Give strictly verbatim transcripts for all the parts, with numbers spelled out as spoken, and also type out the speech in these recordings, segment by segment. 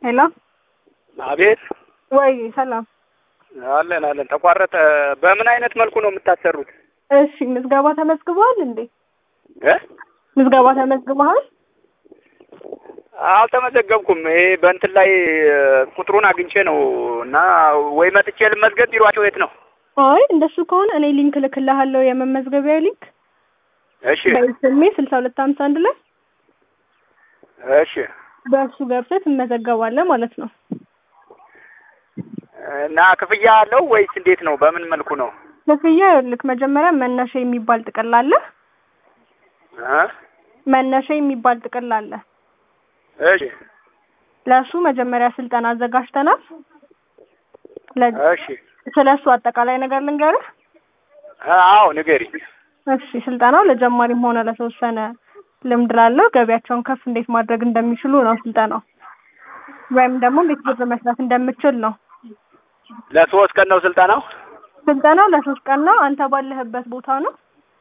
ሄሎ አቤት። ወይ ሰላም አለን አለን። ተቋረጠ። በምን አይነት መልኩ ነው የምታሰሩት? እሺ ምዝገባ ተመዝግበዋል እንዴ? እ ምዝገባ ተመዝግበዋል? አልተመዘገብኩም። ይሄ በእንትን ላይ ቁጥሩን አግኝቼ ነው እና ወይ መጥቼ ልመዝገብ። ቢሯቸው የት ነው? አይ እንደሱ ከሆነ እኔ ሊንክ ልክልሃለሁ፣ የመመዝገቢያ ሊንክ። እሺ በስሜ ስልሳ ሁለት ሃምሳ አንድ ላይ እሺ፣ በእሱ ገብተህ ትመዘገባለህ ማለት ነው። እና ክፍያ አለው ወይስ እንዴት ነው? በምን መልኩ ነው ክፍያ? ይኸውልህ መጀመሪያ መነሻ የሚባል ጥቅል አለ። እ መነሻ የሚባል ጥቅል አለ። እሺ፣ ለሱ መጀመሪያ ስልጠና አዘጋጅተናል። እሺ፣ ስለሱ አጠቃላይ ነገር ልንገርህ። አዎ ንገሪኝ። እሺ፣ ስልጠናው ለጀማሪም ሆነ ለተወሰነ ልምድ ላለው ገቢያቸውን ከፍ እንዴት ማድረግ እንደሚችሉ ነው ስልጠናው። ወይም ደግሞ እንዴት ብር መስራት እንደምችል ነው። ለሶስት ቀን ነው ስልጠናው? ስልጠናው ለሶስት ቀን ነው። አንተ ባለህበት ቦታ ነው።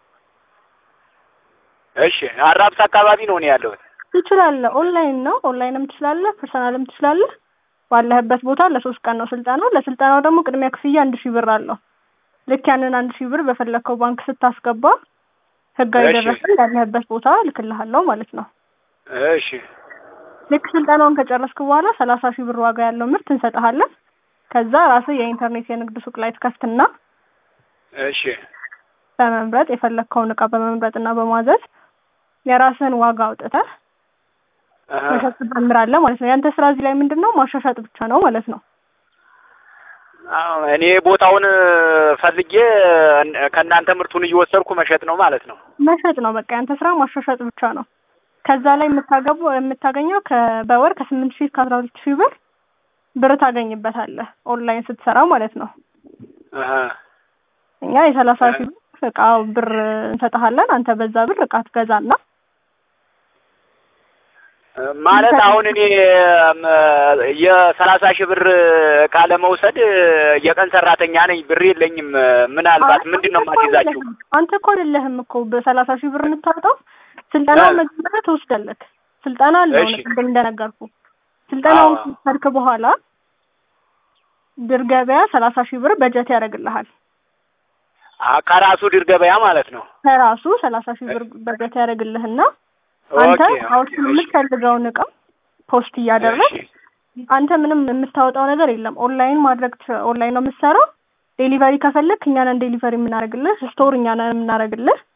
እሺ፣ አራብሳ አካባቢ ነው እኔ ያለሁት። ትችላለህ። ኦንላይን ነው። ኦንላይንም ትችላለህ፣ ፐርሰናልም ትችላለህ። ባለህበት ቦታ ለሶስት ቀን ነው ስልጠናው። ለስልጠናው ደግሞ ቅድሚያ ክፍያ አንድ ሺህ ብር አለው። ልክ ያንን አንድ ሺህ ብር በፈለከው ባንክ ስታስገባ ህጋዊ ደረሰኝ ያለህበት ቦታ ልክልሃለሁ ማለት ነው። እሺ። ልክ ስልጠናውን ከጨረስክ በኋላ ሰላሳ ሺህ ብር ዋጋ ያለው ምርት እንሰጥሃለን። ከዛ ራስህ የኢንተርኔት የንግድ ሱቅ ላይ ትከፍትና እሺ፣ በመምረጥ የፈለከውን እቃ በመምረጥና በማዘዝ የራስህን ዋጋ አውጥተህ መሸጥ ትጀምራለህ ማለት ነው። ያንተ ስራ እዚህ ላይ ምንድነው? ማሻሻጥ ብቻ ነው ማለት ነው። አዎ፣ እኔ ቦታውን ፈልጌ ከእናንተ ምርቱን እየወሰድኩ መሸጥ ነው ማለት ነው። መሸጥ ነው በቃ። ያንተ ስራ ማሻሻጥ ብቻ ነው። ከዛ ላይ የምታገቡ የምታገኘው በወር ከስምንት ሺህ እስከ አስራ ሁለት ሺህ ብር ብር ታገኝበታለህ ኦንላይን ስትሰራ ማለት ነው። አሃ፣ እኛ የሰላሳ ሺህ ብር እቃው ብር እንሰጥሃለን። አንተ በዛ ብር እቃ ትገዛና ማለት አሁን እኔ የሰላሳ ሺህ ብር እቃ ለመውሰድ የቀን ሰራተኛ ነኝ፣ ብር የለኝም። ምናልባት ምንድነው ማትይዛችሁ? አንተ እኮ አይደለህም እኮ በሰላሳ ሺህ ብር የምታወጣው። ስልጠናው መጀመሪያ ትወስዳለህ። ስልጠና አለው ነው እንደነገርኩ። ስልጠናውን ከሰርክ በኋላ ድር ገበያ ሰላሳ ሺህ ብር በጀት ያደርግልሃል። ከራሱ ድር ገበያ ማለት ነው። ከራሱ ሰላሳ ሺህ ብር በጀት ያደርግልህና አንተ አውት የምትፈልገውን እቃ ፖስት እያደረግህ አንተ ምንም የምታወጣው ነገር የለም። ኦንላይን ማድረግ ኦንላይን ነው የምትሰራው። ዴሊቨሪ ከፈለክ እኛ ነን ዴሊቨሪ የምናደርግልህ። ስቶር እኛ ነን የምናደርግልህ።